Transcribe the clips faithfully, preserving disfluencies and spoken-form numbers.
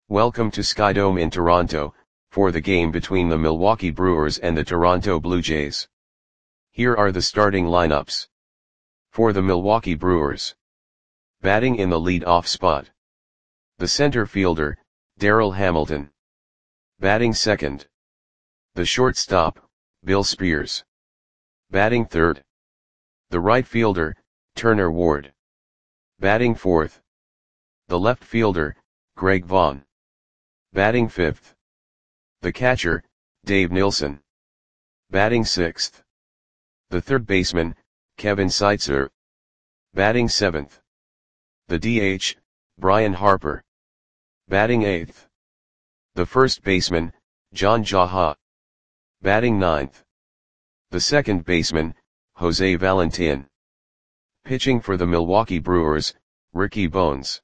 Welcome to Skydome in Toronto, for the game between the Milwaukee Brewers and the Toronto Blue Jays. Here are the starting lineups. For the Milwaukee Brewers. Batting in the lead-off spot. The center fielder, Darryl Hamilton. Batting second. The shortstop, Bill Spears. Batting third. The right fielder, Turner Ward. Batting fourth. The left fielder, Greg Vaughn. Batting fifth. The catcher, Dave Nilsson. Batting sixth. The third baseman, Kevin Seitzer. Batting seventh. The D H, Brian Harper. Batting eighth. The first baseman, John Jaha. Batting ninth. The second baseman, Jose Valentin. Pitching for the Milwaukee Brewers, Ricky Bones.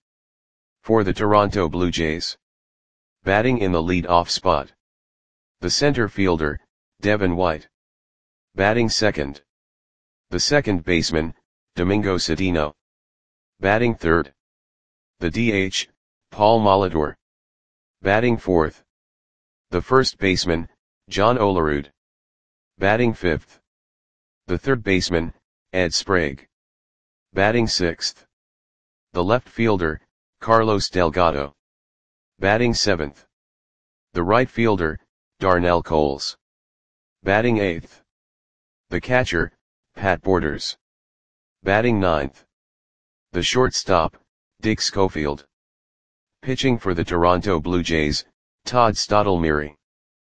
For the Toronto Blue Jays. Batting in the lead-off spot. The center fielder, Devin White. Batting second. The second baseman, Domingo Cedeno. Batting third. The D H, Paul Molitor. Batting fourth. The first baseman, John Olerud. Batting fifth. The third baseman, Ed Sprague. Batting sixth. The left fielder, Carlos Delgado. Batting seventh. The right fielder, Darnell Coles. Batting eighth. The catcher, Pat Borders. Batting ninth. The shortstop, Dick Schofield. Pitching for the Toronto Blue Jays, Todd Stottlemyre.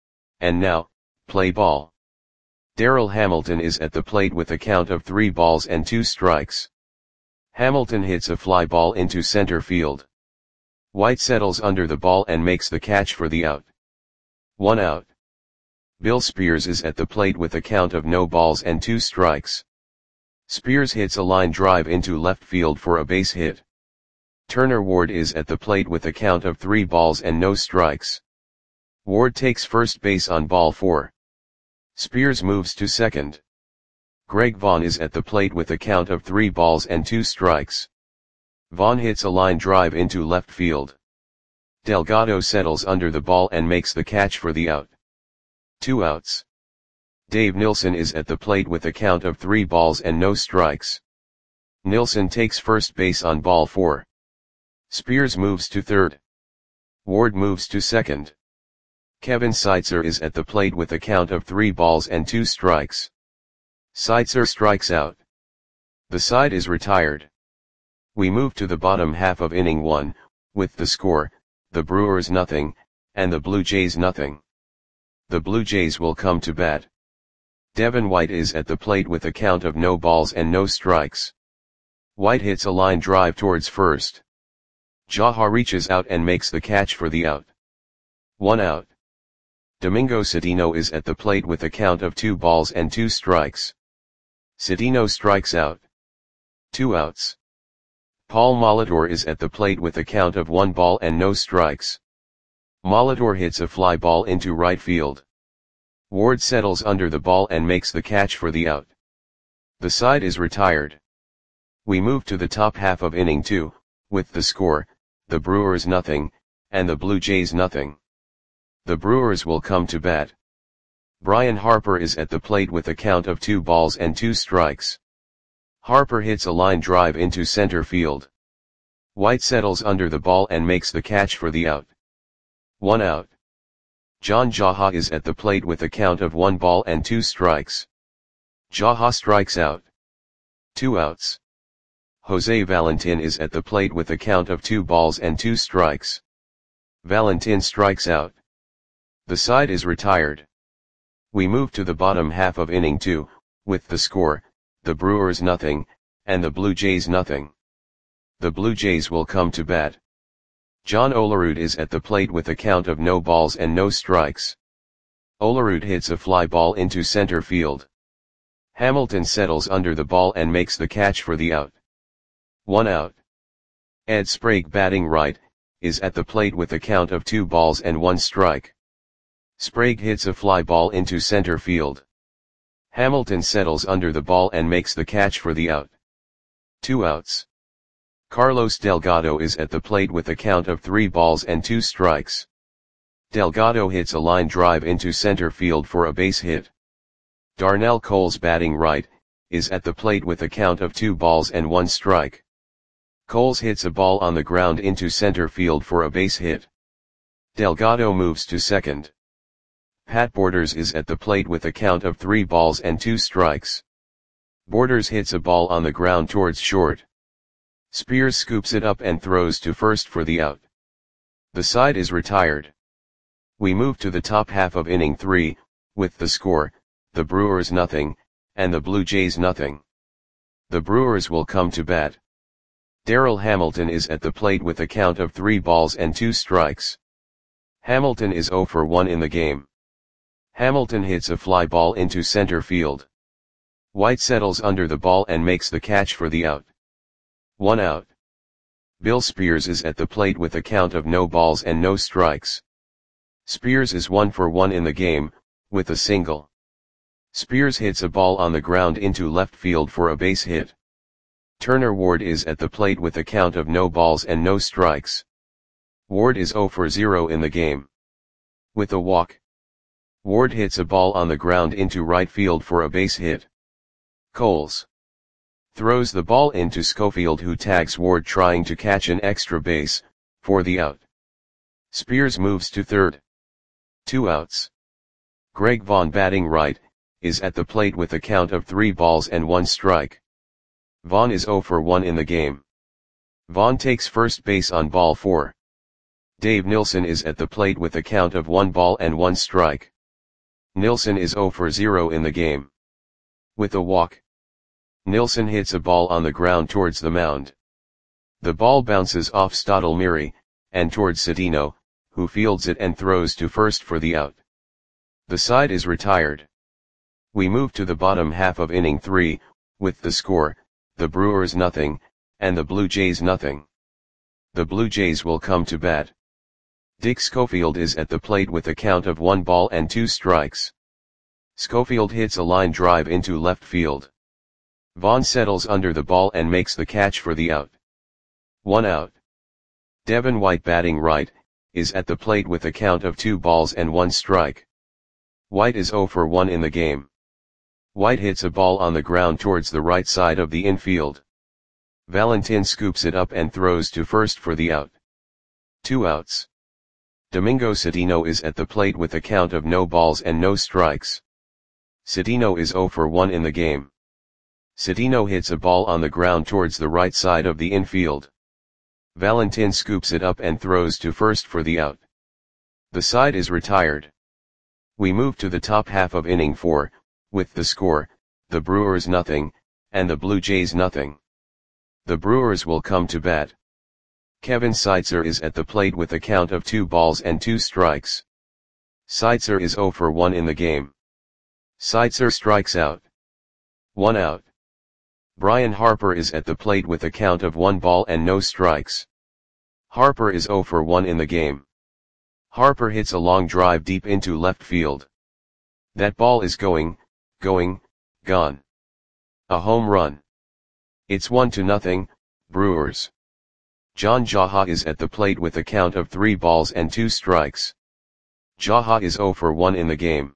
And now, play ball. Darryl Hamilton is at the plate with a count of three balls and two strikes. Hamilton hits a fly ball into center field. White settles under the ball and makes the catch for the out. One out. Bill Spears is at the plate with a count of no balls and two strikes. Spears hits a line drive into left field for a base hit. Turner Ward is at the plate with a count of three balls and no strikes. Ward takes first base on ball four. Spears moves to second. Greg Vaughn is at the plate with a count of three balls and two strikes. Vaughn hits a line drive into left field. Delgado settles under the ball and makes the catch for the out. Two outs. Dave Nilsson is at the plate with a count of three balls and no strikes. Nilsson takes first base on ball four. Spears moves to third. Ward moves to second. Kevin Seitzer is at the plate with a count of three balls and two strikes. Seitzer strikes out. The side is retired. We move to the bottom half of inning one, with the score, the Brewers nothing, and the Blue Jays nothing. The Blue Jays will come to bat. Devin White is at the plate with a count of no balls and no strikes. White hits a line drive towards first. Jaha reaches out and makes the catch for the out. One out. Domingo Cedeno is at the plate with a count of two balls and two strikes. Cedeno strikes out. Two outs. Paul Molitor is at the plate with a count of one ball and no strikes. Molitor hits a fly ball into right field. Ward settles under the ball and makes the catch for the out. The side is retired. We move to the top half of inning two, with the score, the Brewers nothing, and the Blue Jays nothing. The Brewers will come to bat. Brian Harper is at the plate with a count of two balls and two strikes. Harper hits a line drive into center field. White settles under the ball and makes the catch for the out. One out. John Jaha is at the plate with a count of one ball and two strikes. Jaha strikes out. Two outs. Jose Valentin is at the plate with a count of two balls and two strikes. Valentin strikes out. The side is retired. We move to the bottom half of inning two, with the score, the Brewers nothing, and the Blue Jays nothing. The Blue Jays will come to bat. John Olerud is at the plate with a count of no balls and no strikes. Olerud hits a fly ball into center field. Hamilton settles under the ball and makes the catch for the out. One out. Ed Sprague, batting right, is at the plate with a count of two balls and one strike. Sprague hits a fly ball into center field. Hamilton settles under the ball and makes the catch for the out. Two outs. Carlos Delgado is at the plate with a count of three balls and two strikes. Delgado hits a line drive into center field for a base hit. Darnell Coles, batting right, is at the plate with a count of two balls and one strike. Coles hits a ball on the ground into center field for a base hit. Delgado moves to second. Pat Borders is at the plate with a count of three balls and two strikes. Borders hits a ball on the ground towards short. Spears scoops it up and throws to first for the out. The side is retired. We move to the top half of inning three, with the score, the Brewers nothing, and the Blue Jays nothing. The Brewers will come to bat. Darryl Hamilton is at the plate with a count of three balls and two strikes. Hamilton is oh for one in the game. Hamilton hits a fly ball into center field. White settles under the ball and makes the catch for the out. One out. Bill Spears is at the plate with a count of no balls and no strikes. Spears is one for one in the game, with a single. Spears hits a ball on the ground into left field for a base hit. Turner Ward is at the plate with a count of no balls and no strikes. Ward is oh for zero in the game. With a walk. Ward hits a ball on the ground into right field for a base hit. Coles throws the ball into Schofield, who tags Ward trying to catch an extra base, for the out. Spears moves to third. Two outs. Greg Vaughn, batting right, is at the plate with a count of three balls and one strike. Vaughn is oh for one in the game. Vaughn takes first base on ball four. Dave Nilsson is at the plate with a count of one ball and one strike. Nilsson is oh for zero in the game. With a walk. Nilsson hits a ball on the ground towards the mound. The ball bounces off Stottlemyre, and towards Sedino, who fields it and throws to first for the out. The side is retired. We move to the bottom half of inning three, with the score, the Brewers nothing, and the Blue Jays nothing. The Blue Jays will come to bat. Dick Schofield is at the plate with a count of one ball and two strikes. Schofield hits a line drive into left field. Vaughn settles under the ball and makes the catch for the out. One out. Devin White, batting right, is at the plate with a count of two balls and one strike. White is oh for one in the game. White hits a ball on the ground towards the right side of the infield. Valentin scoops it up and throws to first for the out. Two outs. Domingo Sedino is at the plate with a count of no balls and no strikes. Sedino is oh for one in the game. Sedino hits a ball on the ground towards the right side of the infield. Valentin scoops it up and throws to first for the out. The side is retired. We move to the top half of inning four, with the score, the Brewers nothing, and the Blue Jays nothing. The Brewers will come to bat. Kevin Seitzer is at the plate with a count of two balls and two strikes. Seitzer is oh for one in the game. Seitzer strikes out. One out. Brian Harper is at the plate with a count of one ball and no strikes. Harper is oh for one in the game. Harper hits a long drive deep into left field. That ball is going, going, gone. A home run. It's one to nothing, Brewers. John Jaha is at the plate with a count of three balls and two strikes. Jaha is oh for one in the game.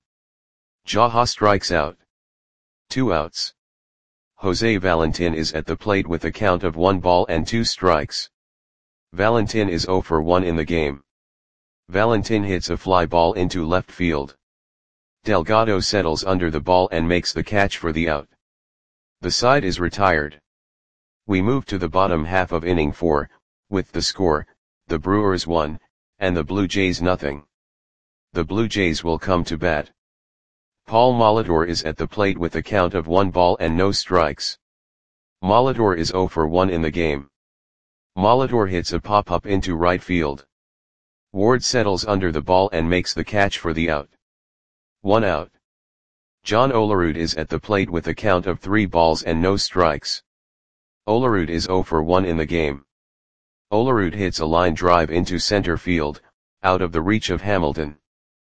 Jaha strikes out. Two outs. Jose Valentin is at the plate with a count of one ball and two strikes. Valentin is oh for one in the game. Valentin hits a fly ball into left field. Delgado settles under the ball and makes the catch for the out. The side is retired. We move to the bottom half of inning four, with the score, the Brewers one, and the Blue Jays nothing. The Blue Jays will come to bat. Paul Molitor is at the plate with a count of one ball and no strikes. Molitor is oh for one in the game. Molitor hits a pop-up into right field. Ward settles under the ball and makes the catch for the out. One out. John Olerud is at the plate with a count of three balls and no strikes. Olerud is oh for one in the game. Olerud hits a line drive into center field, out of the reach of Hamilton.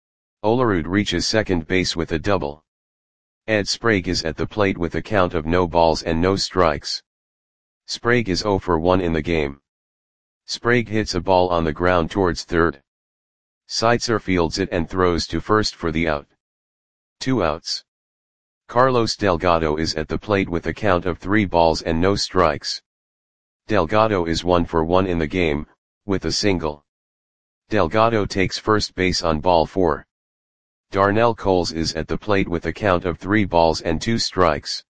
Olerud reaches second base with a double. Ed Sprague is at the plate with a count of no balls and no strikes. Sprague is zero for one in the game. Sprague hits a ball on the ground towards third. Seitzer fields it and throws to first for the out. Two outs. Carlos Delgado is at the plate with a count of three balls and no strikes. Delgado is one for one in the game, with a single. Delgado takes first base on ball four. Darnell Coles is at the plate with a count of three balls and two strikes.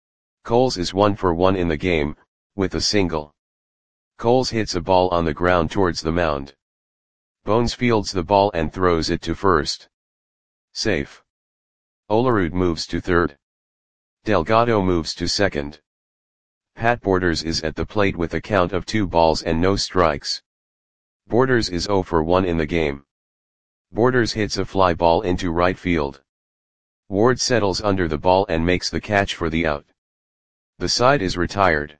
Coles is one for one in the game, with a single. Coles hits a ball on the ground towards the mound. Bones fields the ball and throws it to first. Safe. Olerud moves to third. Delgado moves to second. Pat Borders is at the plate with a count of two balls and no strikes. Borders is zero for one in the game. Borders hits a fly ball into right field. Ward settles under the ball and makes the catch for the out. The side is retired.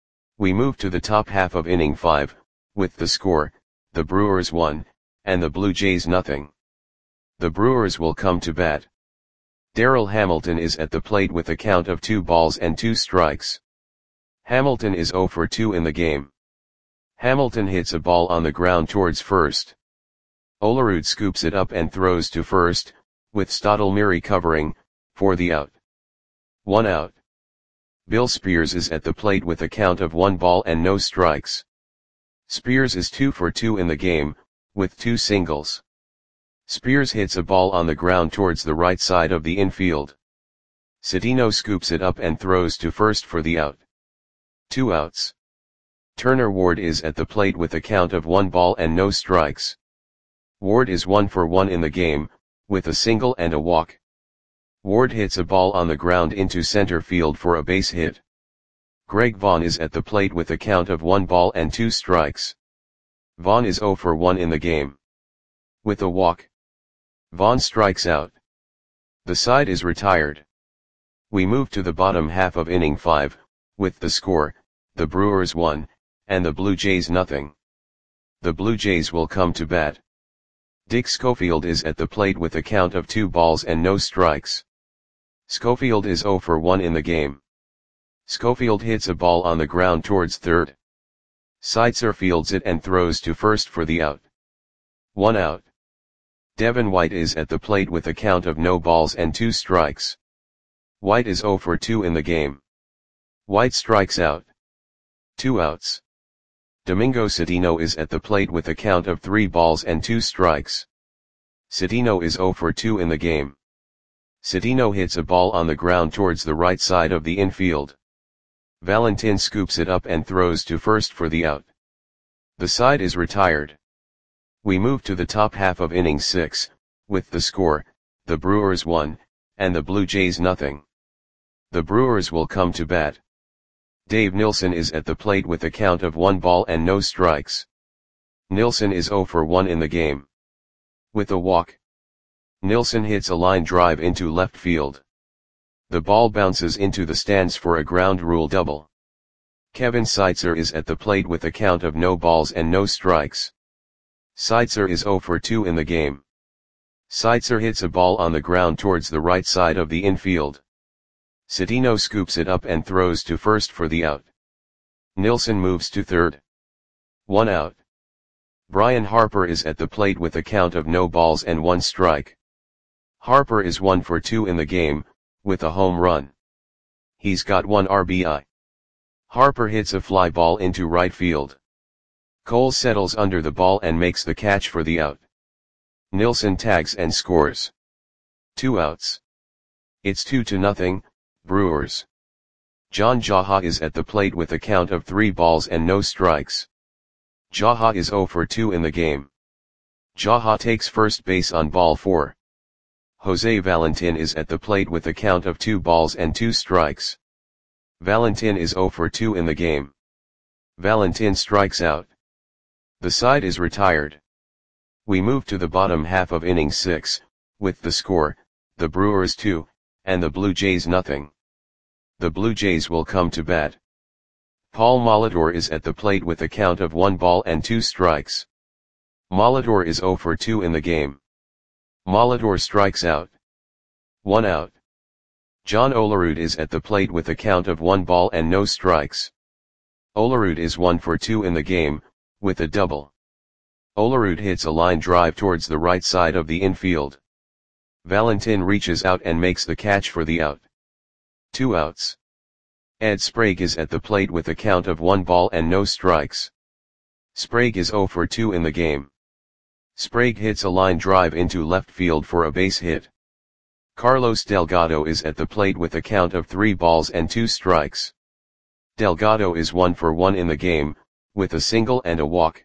We move to the top half of inning five, with the score, the Brewers one, and the Blue Jays nothing. The Brewers will come to bat. Darrell Hamilton is at the plate with a count of two balls and two strikes. Hamilton is zero for two in the game. Hamilton hits a ball on the ground towards first. Olerud scoops it up and throws to first, with Stottlemyre covering, for the out. One out. Bill Spears is at the plate with a count of one ball and no strikes. Spears is two for two in the game, with two singles. Spears hits a ball on the ground towards the right side of the infield. Cedeno scoops it up and throws to first for the out. Two outs. Turner Ward is at the plate with a count of one ball and no strikes. Ward is one for one in the game, with a single and a walk. Ward hits a ball on the ground into center field for a base hit. Greg Vaughn is at the plate with a count of one ball and two strikes. Vaughn is zero for one in the game. With a walk. Vaughn strikes out. The side is retired. We move to the bottom half of inning five, with the score, the Brewers one, and the Blue Jays nothing. The Blue Jays will come to bat. Dick Schofield is at the plate with a count of two balls and no strikes. Schofield is zero for one in the game. Schofield hits a ball on the ground towards third. Seitzer fields it and throws to first for the out. One out. Devin White is at the plate with a count of no balls and two strikes. White is zero for two in the game. White strikes out. Two outs. Domingo Cedeno is at the plate with a count of three balls and two strikes. Cedeno is zero for two in the game. Cedeno hits a ball on the ground towards the right side of the infield. Valentin scoops it up and throws to first for the out. The side is retired. We move to the top half of inning six, with the score, the Brewers one, and the Blue Jays nothing. The Brewers will come to bat. Dave Nilsson is at the plate with a count of one ball and no strikes. Nilsson is zero for one in the game. With a walk. Nilsson hits a line drive into left field. The ball bounces into the stands for a ground rule double. Kevin Seitzer is at the plate with a count of no balls and no strikes. Seitzer is zero for two in the game. Seitzer hits a ball on the ground towards the right side of the infield. Cedeno scoops it up and throws to first for the out. Nilsson moves to third. One out. Brian Harper is at the plate with a count of no balls and one strike. Harper is one for two in the game, with a home run. He's got one R B I. Harper hits a fly ball into right field. Cole settles under the ball and makes the catch for the out. Nilsson tags and scores. Two outs. It's two to nothing, Brewers. John Jaha is at the plate with a count of three balls and no strikes. Jaha is zero for two in the game. Jaha takes first base on ball four. Jose Valentin is at the plate with a count of two balls and two strikes. Valentin is zero for two in the game. Valentin strikes out. The side is retired. We move to the bottom half of inning six, with the score, the Brewers two, and the Blue Jays nothing. The Blue Jays will come to bat. Paul Molitor is at the plate with a count of one ball and two strikes. Molitor is zero for two in the game. Molitor strikes out. One out. John Olerud is at the plate with a count of one ball and no strikes. Olerud is one for two in the game, with a double. Olerud hits a line drive towards the right side of the infield. Valentin reaches out and makes the catch for the out. Two outs. Ed Sprague is at the plate with a count of one ball and no strikes. Sprague is zero for two in the game. Sprague hits a line drive into left field for a base hit. Carlos Delgado is at the plate with a count of three balls and two strikes. Delgado is one for one in the game, with a single and a walk.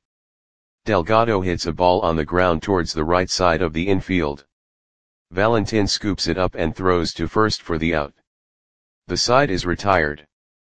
Delgado hits a ball on the ground towards the right side of the infield. Valentin scoops it up and throws to first for the out. The side is retired.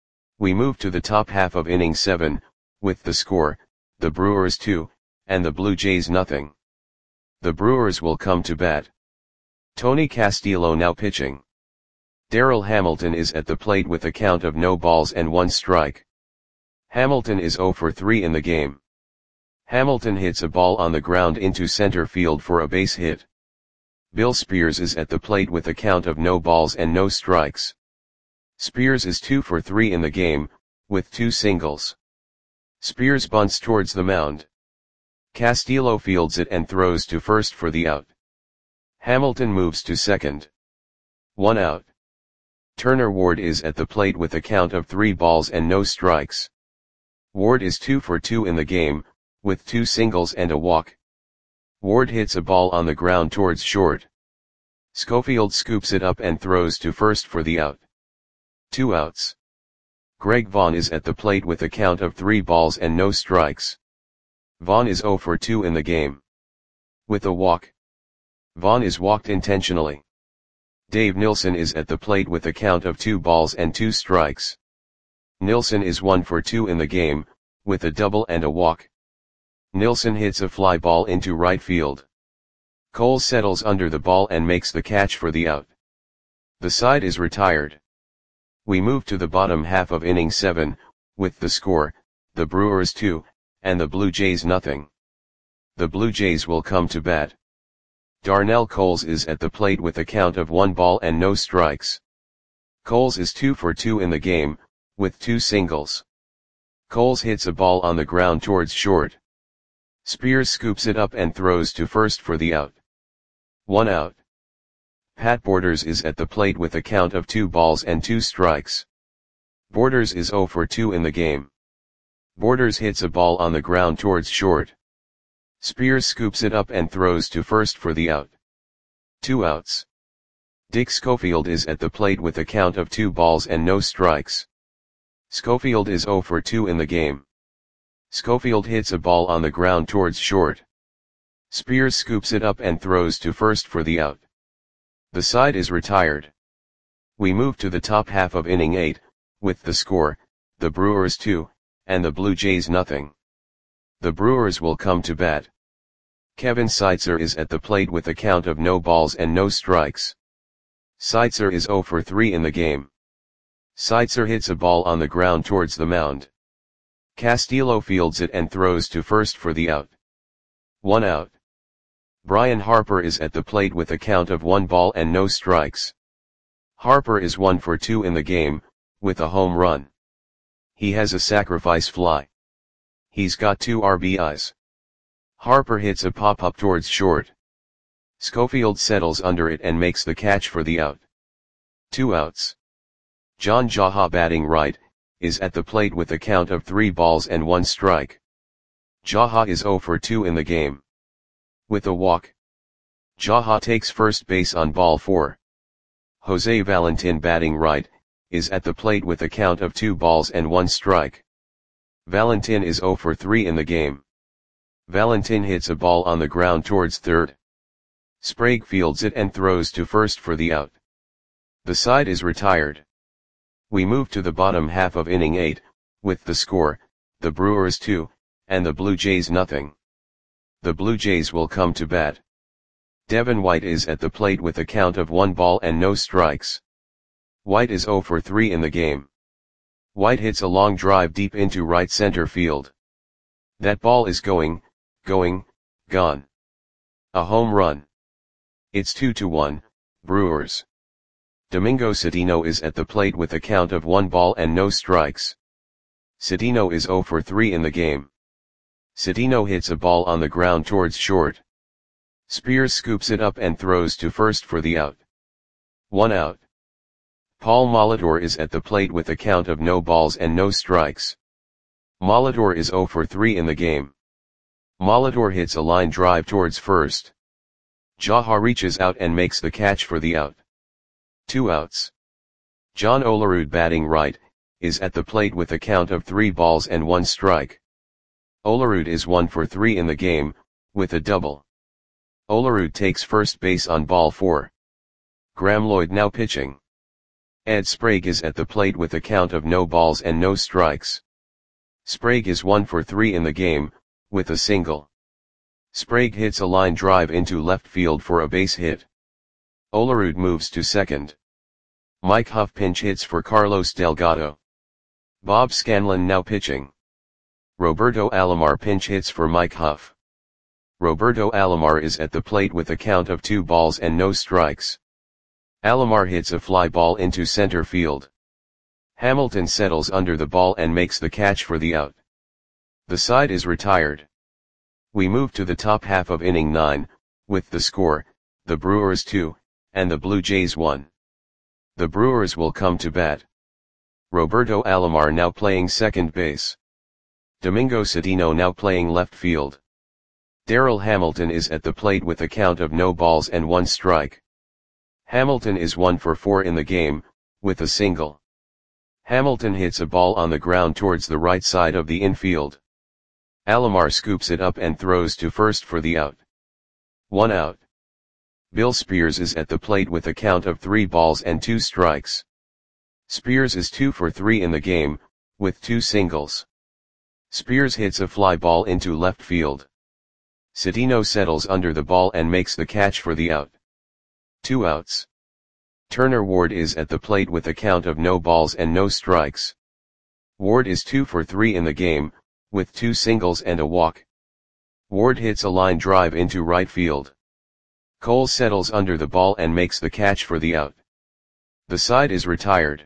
We move to the top half of inning seven, with the score, the Brewers two, and the Blue Jays nothing. The Brewers will come to bat. Tony Castillo now pitching. Darryl Hamilton is at the plate with a count of no balls and one strike. Hamilton is zero for three in the game. Hamilton hits a ball on the ground into center field for a base hit. Bill Spears is at the plate with a count of no balls and no strikes. Spears is two for three in the game, with two singles. Spears bunts towards the mound. Castillo fields it and throws to first for the out. Hamilton moves to second. One out. Turner Ward is at the plate with a count of three balls and no strikes. Ward is two for two in the game, with two singles and a walk. Ward hits a ball on the ground towards short. Schofield scoops it up and throws to first for the out. Two outs. Greg Vaughn is at the plate with a count of three balls and no strikes. Vaughn is zero for two in the game. With a walk. Vaughn is walked intentionally. Dave Nilsson is at the plate with a count of two balls and two strikes. Nilsson is one for two in the game, with a double and a walk. Nilsson hits a fly ball into right field. Cole settles under the ball and makes the catch for the out. The side is retired. We move to the bottom half of inning seven, with the score, the Brewers two, and the Blue Jays nothing. The Blue Jays will come to bat. Darnell Coles is at the plate with a count of one ball and no strikes. Coles is two for two in the game, with two singles. Coles hits a ball on the ground towards short. Spears scoops it up and throws to first for the out. One out. Pat Borders is at the plate with a count of two balls and two strikes. Borders is zero for two in the game. Borders hits a ball on the ground towards short. Spears scoops it up and throws to first for the out. Two outs. Dick Schofield is at the plate with a count of two balls and no strikes. Schofield is zero for two in the game. Schofield hits a ball on the ground towards short. Spears scoops it up and throws to first for the out. The side is retired. We move to the top half of inning eight, with the score, the Brewers two, and the Blue Jays nothing. The Brewers will come to bat. Kevin Seitzer is at the plate with a count of no balls and no strikes. Seitzer is zero for three in the game. Seitzer hits a ball on the ground towards the mound. Castillo fields it and throws to first for the out. One out. Brian Harper is at the plate with a count of one ball and no strikes. Harper is one for two in the game, with a home run. He has a sacrifice fly. He's got two R B Is. Harper hits a pop-up towards short. Schofield settles under it and makes the catch for the out. Two outs. John Jaha batting right, is at the plate with a count of three balls and one strike. Jaha is zero for two in the game. With a walk. Jaha takes first base on ball four. Jose Valentin batting right, is at the plate with a count of two balls and one strike. Valentin is zero for three in the game. Valentin hits a ball on the ground towards third. Sprague fields it and throws to first for the out. The side is retired. We move to the bottom half of inning eight, with the score, the Brewers two, and the Blue Jays nothing. The Blue Jays will come to bat. Devin White is at the plate with a count of one ball and no strikes. White is zero for three in the game. White hits a long drive deep into right center field. That ball is going, going, gone. A home run. It's two to one, Brewers. Domingo Citino is at the plate with a count of one ball and no strikes. Cedeno is zero for three in the game. Cedeno hits a ball on the ground towards short. Spears scoops it up and throws to first for the out. One out. Paul Molitor is at the plate with a count of no balls and no strikes. Molitor is zero for three in the game. Molitor hits a line drive towards first. Jaha reaches out and makes the catch for the out. Two outs. John Olerud, batting right, is at the plate with a count of three balls and one strike. Olerud is one for three in the game, with a double. Olerud takes first base on ball four. Graham Lloyd now pitching. Ed Sprague is at the plate with a count of no balls and no strikes. Sprague is one for three in the game, with a single. Sprague hits a line drive into left field for a base hit. Olerud moves to second. Mike Huff pinch hits for Carlos Delgado. Bob Scanlon now pitching. Roberto Alomar pinch hits for Mike Huff. Roberto Alomar is at the plate with a count of two balls and no strikes. Alomar hits a fly ball into center field. Hamilton settles under the ball and makes the catch for the out. The side is retired. We move to the top half of inning nine, with the score, the Brewers two, and the Blue Jays one. The Brewers will come to bat. Roberto Alomar now playing second base. Domingo Cedeno now playing left field. Darrell Hamilton is at the plate with a count of no balls and one strike. Hamilton is one for four in the game, with a single. Hamilton hits a ball on the ground towards the right side of the infield. Alomar scoops it up and throws to first for the out. One out. Bill Spears is at the plate with a count of three balls and two strikes. Spears is two for three in the game, with two singles. Spears hits a fly ball into left field. Cedeno settles under the ball and makes the catch for the out. Two outs. Turner Ward is at the plate with a count of no balls and no strikes. Ward is two for three in the game, with two singles and a walk. Ward hits a line drive into right field. Cole settles under the ball and makes the catch for the out. The side is retired.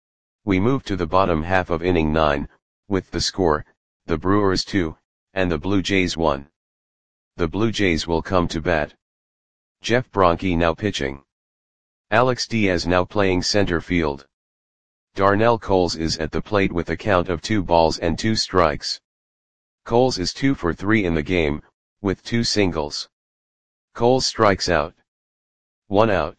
We move to the bottom half of inning nine, with the score, the Brewers two, and the Blue Jays one. The Blue Jays will come to bat. Jeff Bronke now pitching. Alex Diaz now playing center field. Darnell Coles is at the plate with a count of two balls and two strikes. Coles is two for three in the game, with two singles. Coles strikes out. One out.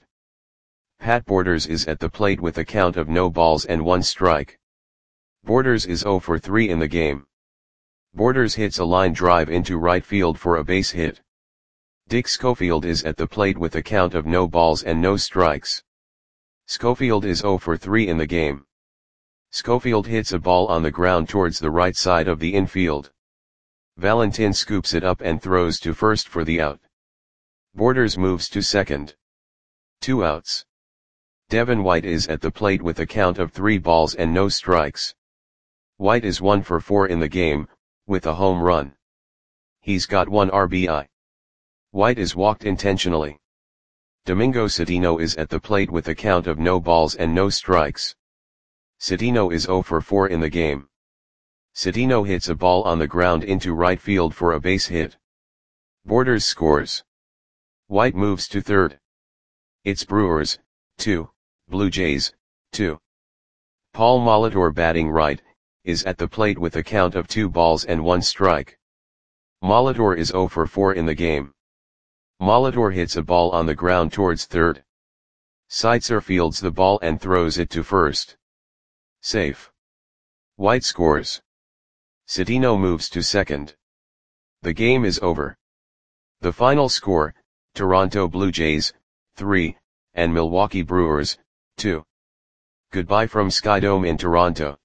Pat Borders is at the plate with a count of no balls and one strike. Borders is zero for three in the game. Borders hits a line drive into right field for a base hit. Dick Schofield is at the plate with a count of no balls and no strikes. Schofield is zero for three in the game. Schofield hits a ball on the ground towards the right side of the infield. Valentin scoops it up and throws to first for the out. Borders moves to second. Two outs. Devin White is at the plate with a count of three balls and no strikes. White is one for four in the game, with a home run. He's got one R B I. White is walked intentionally. Domingo Cedeno is at the plate with a count of no balls and no strikes. Cedeno is zero for four in the game. Cedeno hits a ball on the ground into right field for a base hit. Borders scores. White moves to third. It's Brewers, two, Blue Jays, two. Paul Molitor, batting right, is at the plate with a count of two balls and one strike. Molitor is zero for four in the game. Molitor hits a ball on the ground towards third. Seitzer fields the ball and throws it to first. Safe. White scores. Cedeno moves to second. The game is over. The final score, Toronto Blue Jays, three, and Milwaukee Brewers, two. Goodbye from Skydome in Toronto.